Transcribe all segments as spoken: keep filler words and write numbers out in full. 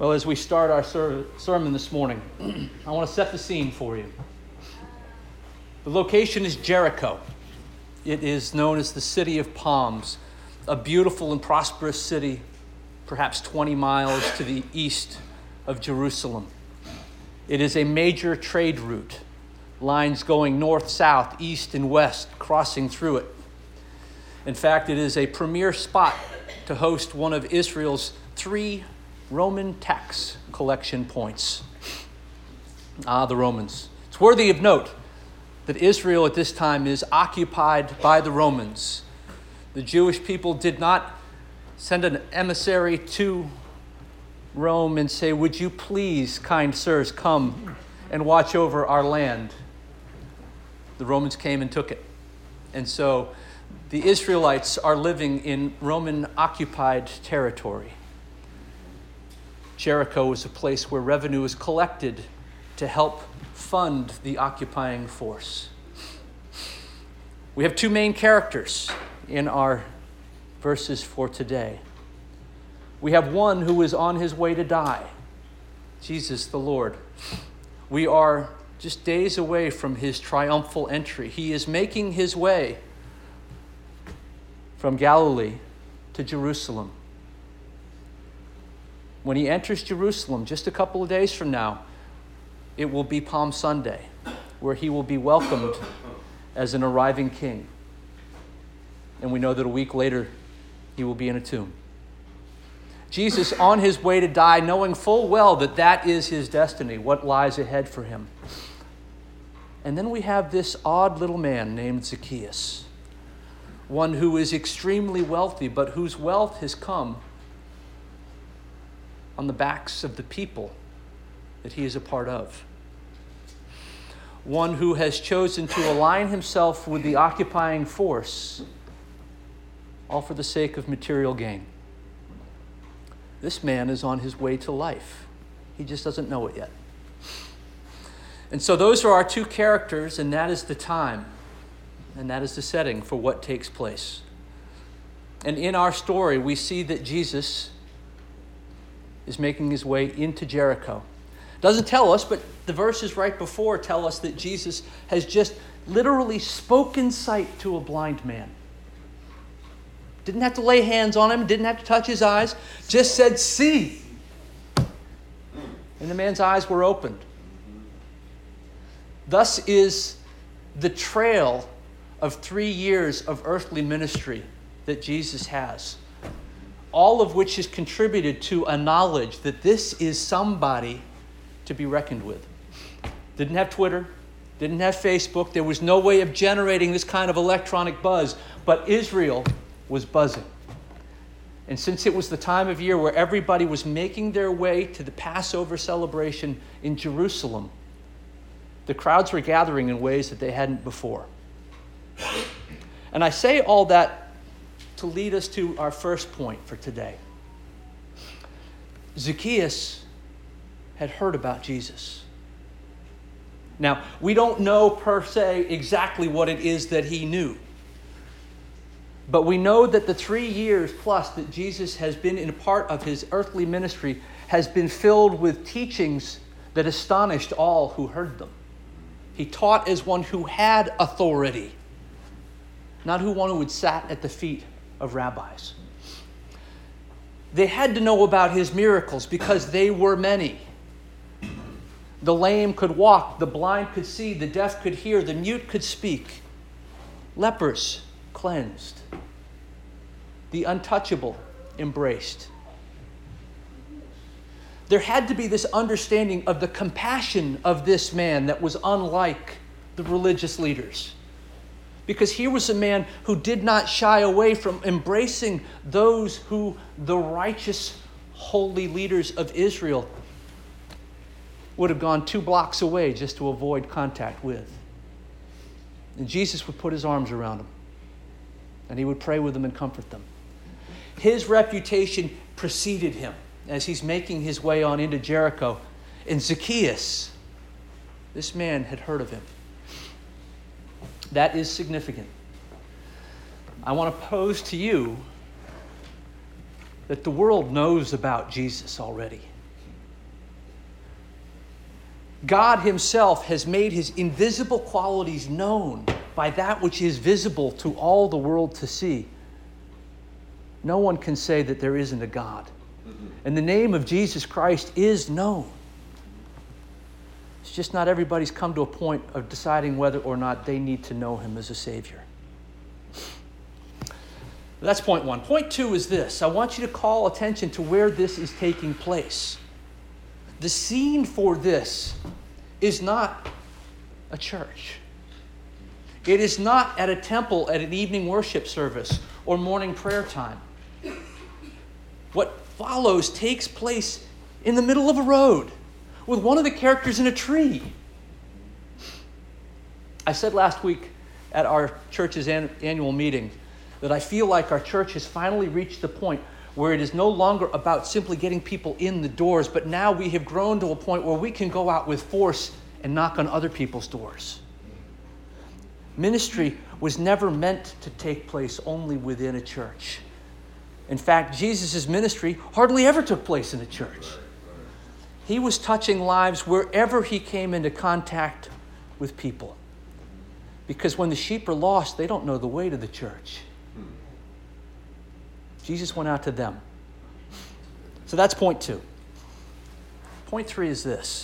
Well, as we start our ser- sermon this morning, I want to set the scene for you. The location is Jericho. It is known as the City of Palms, a beautiful and prosperous city, perhaps twenty miles to the east of Jerusalem. It is a major trade route, lines going north, south, east, and west, crossing through it. In fact, it is a premier spot to host one of Israel's three Roman tax collection points. Ah, the Romans. It's worthy of note that Israel at this time is occupied by the Romans. The Jewish people did not send an emissary to Rome and say, "Would you please, kind sirs, come and watch over our land?" The Romans came and took it. And so the Israelites are living in Roman-occupied territory. Jericho is a place where revenue is collected to help fund the occupying force. We have two main characters in our verses for today. We have one who is on his way to die, Jesus the Lord. We are just days away from his triumphal entry. He is making his way from Galilee to Jerusalem. When he enters Jerusalem, just a couple of days from now, it will be Palm Sunday, where he will be welcomed as an arriving king. And we know that a week later, he will be in a tomb. Jesus on his way to die, knowing full well that that is his destiny, what lies ahead for him. And then we have this odd little man named Zacchaeus, one who is extremely wealthy, but whose wealth has come on the backs of the people that he is a part of. One who has chosen to align himself with the occupying force, all for the sake of material gain. This man is on his way to life. He just doesn't know it yet. And so those are our two characters, and that is the time, and that is the setting for what takes place. And in our story, we see that Jesus is making his way into Jericho. Doesn't tell us, but the verses right before tell us that Jesus has just literally spoken sight to a blind man. Didn't have to lay hands on him, didn't have to touch his eyes, just said, "See." And the man's eyes were opened. Thus is the trail of three years of earthly ministry that Jesus has, all of which has contributed to a knowledge that this is somebody to be reckoned with. Didn't have Twitter, didn't have Facebook. There was no way of generating this kind of electronic buzz, but Israel was buzzing. And since it was the time of year where everybody was making their way to the Passover celebration in Jerusalem, the crowds were gathering in ways that they hadn't before. And I say all that to lead us to our first point for today. Zacchaeus had heard about Jesus. Now, we don't know per se exactly what it is that he knew. But we know that the three years plus that Jesus has been in a part of his earthly ministry has been filled with teachings that astonished all who heard them. He taught as one who had authority, not who one who had sat at the feet of rabbis. They had to know about his miracles because they were many. The lame could walk, the blind could see, the deaf could hear, the mute could speak. Lepers cleansed. The untouchable embraced. There had to be this understanding of the compassion of this man that was unlike the religious leaders. Because here was a man who did not shy away from embracing those who the righteous, holy leaders of Israel would have gone two blocks away just to avoid contact with. And Jesus would put his arms around them, and he would pray with them and comfort them. His reputation preceded him as he's making his way on into Jericho. And Zacchaeus, this man had heard of him. That is significant. I want to pose to you that the world knows about Jesus already. God himself has made his invisible qualities known by that which is visible to all the world to see. No one can say that there isn't a God. And the name of Jesus Christ is known. It's just not everybody's come to a point of deciding whether or not they need to know him as a Savior. That's point one. Point two is this. I want you to call attention to where this is taking place. The scene for this is not a church. It is not at a temple at an evening worship service or morning prayer time. What follows takes place in the middle of a road with one of the characters in a tree. I said last week at our church's an- annual meeting that I feel like our church has finally reached the point where it is no longer about simply getting people in the doors, but now we have grown to a point where we can go out with force and knock on other people's doors. Ministry was never meant to take place only within a church. In fact, Jesus' ministry hardly ever took place in a church. He was touching lives wherever he came into contact with people. Because when the sheep are lost, they don't know the way to the church. Jesus went out to them. So that's point two. Point three is this.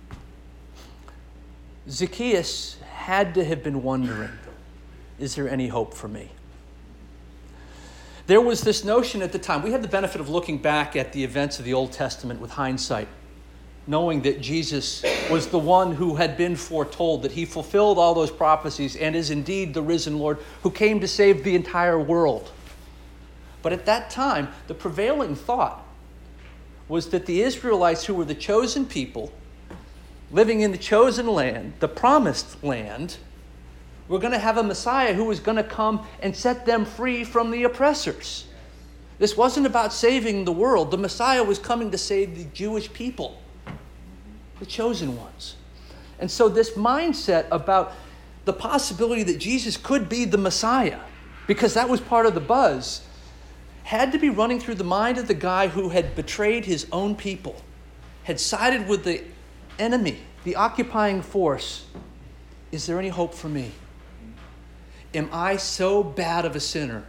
Zacchaeus had to have been wondering, is there any hope for me? There was this notion at the time. We had the benefit of looking back at the events of the Old Testament with hindsight, knowing that Jesus was the one who had been foretold, that he fulfilled all those prophecies and is indeed the risen Lord who came to save the entire world. But at that time, the prevailing thought was that the Israelites, who were the chosen people, living in the chosen land, the promised land, were going to have a Messiah who was going to come and set them free from the oppressors. This wasn't about saving the world. The Messiah was coming to save the Jewish people, the chosen ones. And so this mindset about the possibility that Jesus could be the Messiah, because that was part of the buzz, had to be running through the mind of the guy who had betrayed his own people, had sided with the enemy, the occupying force. Is there any hope for me? Am I so bad of a sinner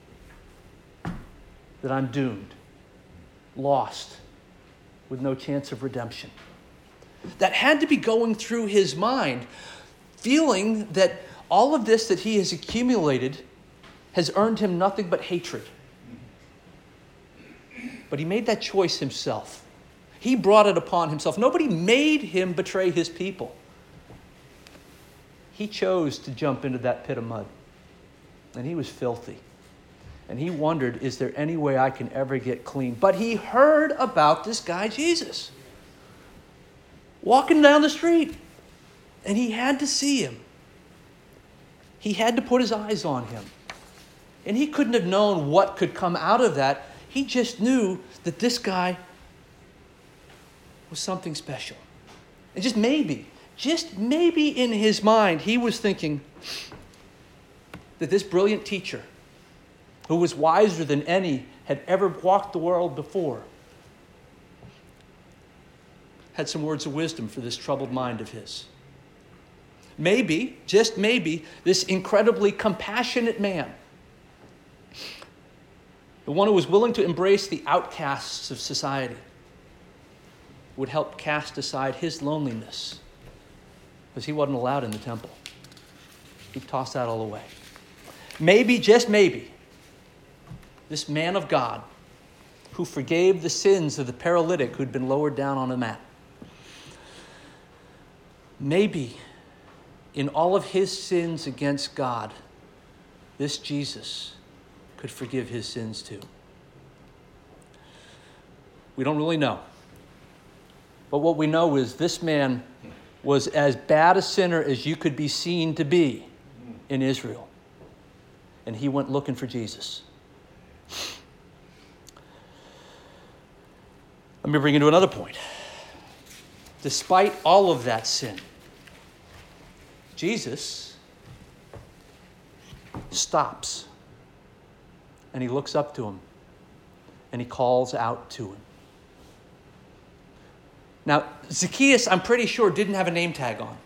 that I'm doomed, lost, with no chance of redemption? That had to be going through his mind, feeling that all of this that he has accumulated has earned him nothing but hatred. But he made that choice himself. He brought it upon himself. Nobody made him betray his people. He chose to jump into that pit of mud. And he was filthy. And he wondered, is there any way I can ever get clean? But he heard about this guy, Jesus, walking down the street. And he had to see him. He had to put his eyes on him. And he couldn't have known what could come out of that. He just knew that this guy was something special. And just maybe, just maybe in his mind, he was thinking that this brilliant teacher, who was wiser than any had ever walked the world before, had some words of wisdom for this troubled mind of his. Maybe, just maybe, this incredibly compassionate man, the one who was willing to embrace the outcasts of society, would help cast aside his loneliness, because he wasn't allowed in the temple. He tossed that all away. Maybe, just maybe, this man of God who forgave the sins of the paralytic who'd been lowered down on a mat, maybe in all of his sins against God, this Jesus could forgive his sins too. We don't really know. But what we know is this man was as bad a sinner as you could be seen to be in Israel. And he went looking for Jesus. Let me bring you to another point. Despite all of that sin, Jesus stops and he looks up to him and he calls out to him. Now, Zacchaeus, I'm pretty sure, didn't have a name tag on.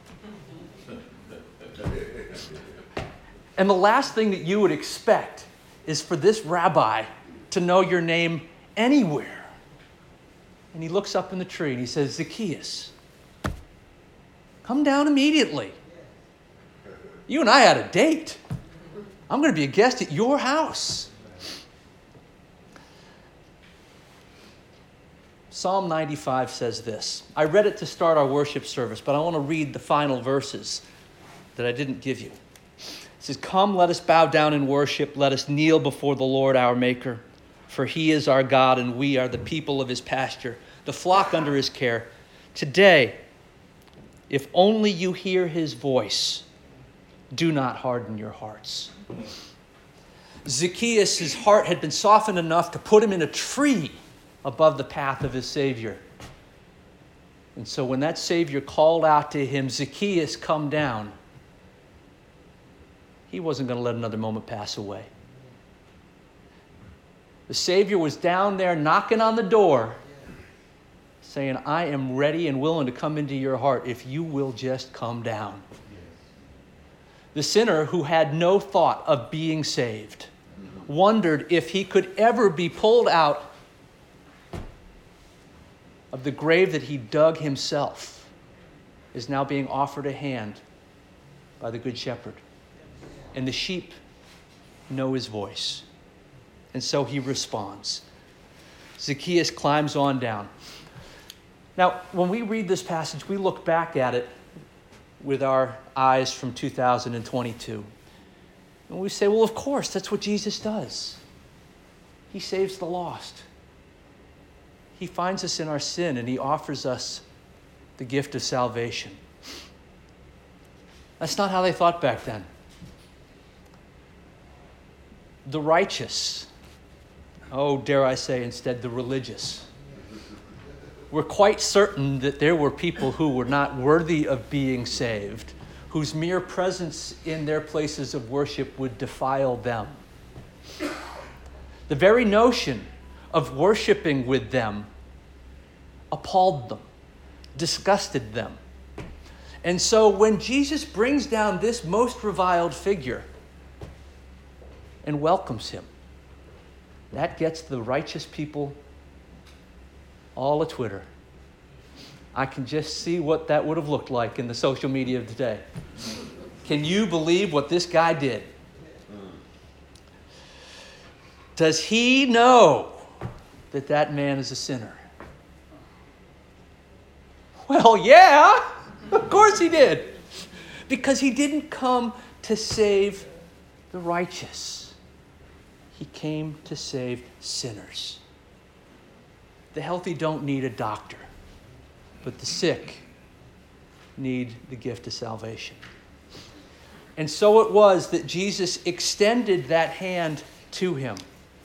And the last thing that you would expect is for this rabbi to know your name anywhere. And he looks up in the tree and he says, Zacchaeus, come down immediately. You and I had a date. I'm going to be a guest at your house. Psalm ninety-five says this. I read it to start our worship service, but I want to read the final verses that I didn't give you. It says, come, let us bow down and worship. Let us kneel before the Lord our Maker. For he is our God, and we are the people of his pasture, the flock under his care. Today, if only you hear his voice, do not harden your hearts. Zacchaeus' heart had been softened enough to put him in a tree above the path of his Savior. And so when that Savior called out to him, Zacchaeus, come down, he wasn't going to let another moment pass away. The Savior was down there knocking on the door, saying, I am ready and willing to come into your heart if you will just come down. The sinner who had no thought of being saved wondered if he could ever be pulled out of the grave that he dug himself, is now being offered a hand by the Good Shepherd. And the sheep know his voice. And so he responds. Zacchaeus climbs on down. Now, when we read this passage, we look back at it with our eyes from two thousand twenty-two. And we say, well, of course, that's what Jesus does. He saves the lost. He finds us in our sin, and he offers us the gift of salvation. That's not how they thought back then. The righteous, oh, dare I say instead, the religious, were quite certain that there were people who were not worthy of being saved, whose mere presence in their places of worship would defile them. The very notion of worshiping with them appalled them, disgusted them. And so when Jesus brings down this most reviled figure and welcomes him, that gets the righteous people all a Twitter. I can just see what that would have looked like in the social media of today. Can you believe what this guy did? Does he know that that man is a sinner? Well, yeah, of course he did. Because he didn't come to save the righteous. He came to save sinners. The healthy don't need a doctor, but the sick need the gift of salvation. And so it was that Jesus extended that hand to him.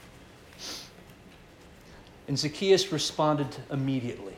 And Zacchaeus responded immediately.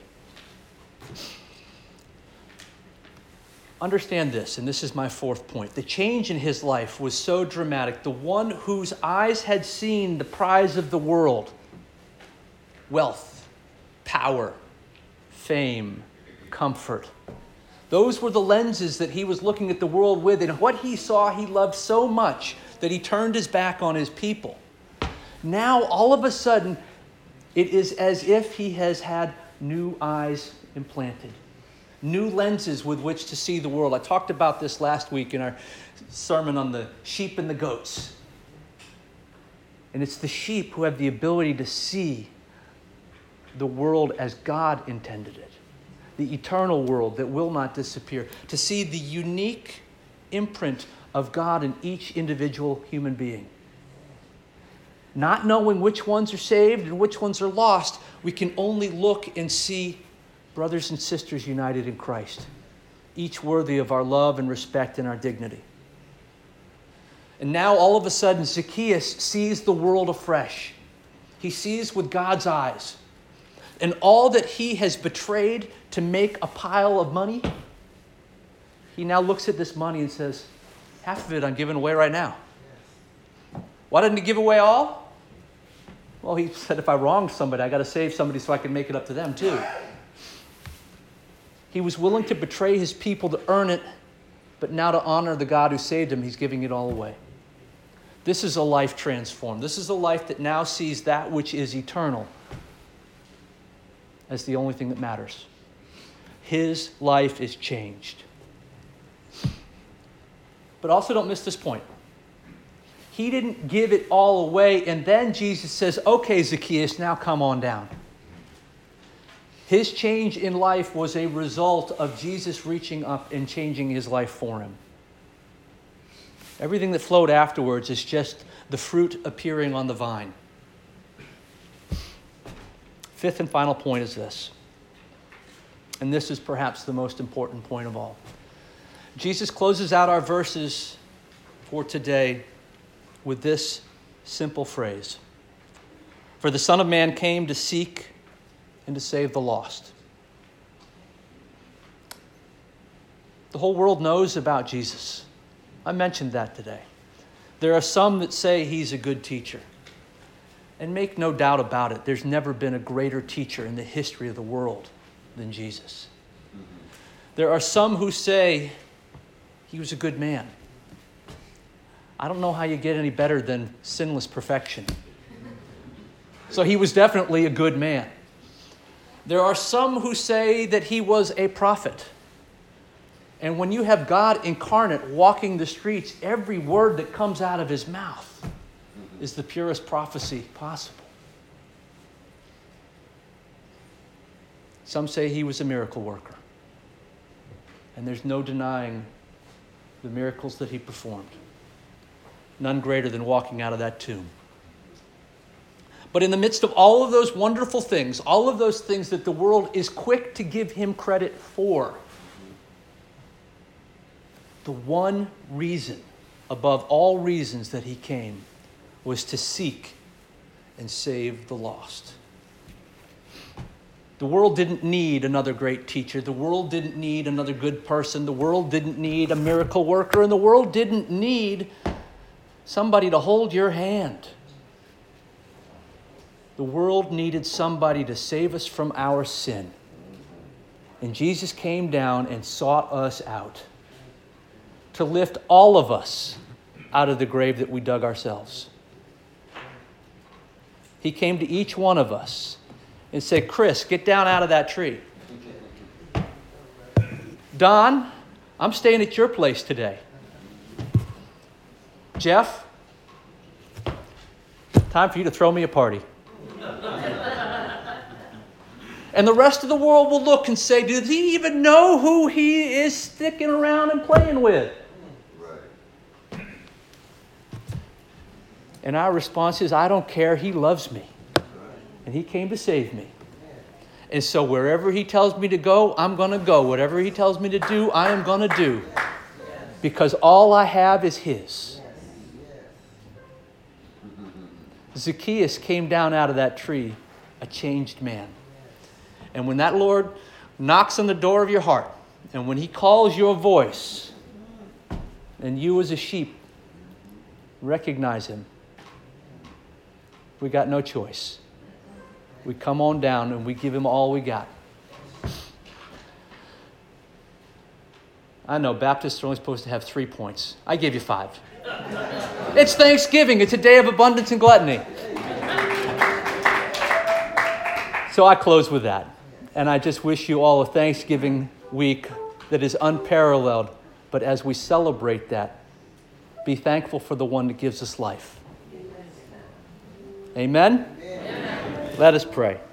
Understand this, and this is my fourth point. The change in his life was so dramatic. The one whose eyes had seen the prize of the world, wealth, power, fame, comfort. Those were the lenses that he was looking at the world with, and what he saw he loved so much that he turned his back on his people. Now, all of a sudden, it is as if he has had new eyes implanted, new lenses with which to see the world. I talked about this last week in our sermon on the sheep and the goats. And it's the sheep who have the ability to see the world as God intended it, the eternal world that will not disappear, to see the unique imprint of God in each individual human being. Not knowing which ones are saved and which ones are lost, we can only look and see brothers and sisters united in Christ, each worthy of our love and respect and our dignity. And now all of a sudden, Zacchaeus sees the world afresh. He sees with God's eyes. And all that he has betrayed to make a pile of money, he now looks at this money and says, half of it I'm giving away right now. Why didn't he give away all? Well, he said, if I wronged somebody, I got to save somebody so I can make it up to them too. He was willing to betray his people to earn it, but now to honor the God who saved him, he's giving it all away. This is a life transformed. This is a life that now sees that which is eternal as the only thing that matters. His life is changed. But also don't miss this point. He didn't give it all away, and then Jesus says, okay, Zacchaeus, now come on down. His change in life was a result of Jesus reaching up and changing his life for him. Everything that flowed afterwards is just the fruit appearing on the vine. Fifth and final point is this, and this is perhaps the most important point of all. Jesus closes out our verses for today with this simple phrase: "For the Son of Man came to seek and to save the lost." The whole world knows about Jesus. I mentioned that today. There are some that say he's a good teacher. And make no doubt about it, there's never been a greater teacher in the history of the world than Jesus. Mm-hmm. There are some who say he was a good man. I don't know how you get any better than sinless perfection. So he was definitely a good man. There are some who say that he was a prophet. And when you have God incarnate walking the streets, every word that comes out of his mouth is the purest prophecy possible. Some say he was a miracle worker. And there's no denying the miracles that he performed. None greater than walking out of that tomb. But in the midst of all of those wonderful things, all of those things that the world is quick to give him credit for, the one reason above all reasons that he came was to seek and save the lost. The world didn't need another great teacher. The world didn't need another good person. The world didn't need a miracle worker. And the world didn't need somebody to hold your hand. The world needed somebody to save us from our sin. And Jesus came down and sought us out to lift all of us out of the grave that we dug ourselves. He came to each one of us and said, "Chris, get down out of that tree. Don, I'm staying at your place today. Jeff, time for you to throw me a party." And the rest of the world will look and say, "Does he even know who he is sticking around and playing with?" Right. And our response is, "I don't care. He loves me. And he came to save me. And so wherever he tells me to go, I'm going to go. Whatever he tells me to do, I am going to do. Because all I have is his." Zacchaeus came down out of that tree a changed man. And when that Lord knocks on the door of your heart, and when he calls your voice, and you as a sheep recognize him, we got no choice. We come on down and we give him all we got. I know Baptists are only supposed to have three points. I gave you five. It's Thanksgiving. It's a day of abundance and gluttony. So I close with that. And I just wish you all a Thanksgiving week that is unparalleled. But as we celebrate that, be thankful for the one that gives us life. Amen? Amen. Let us pray.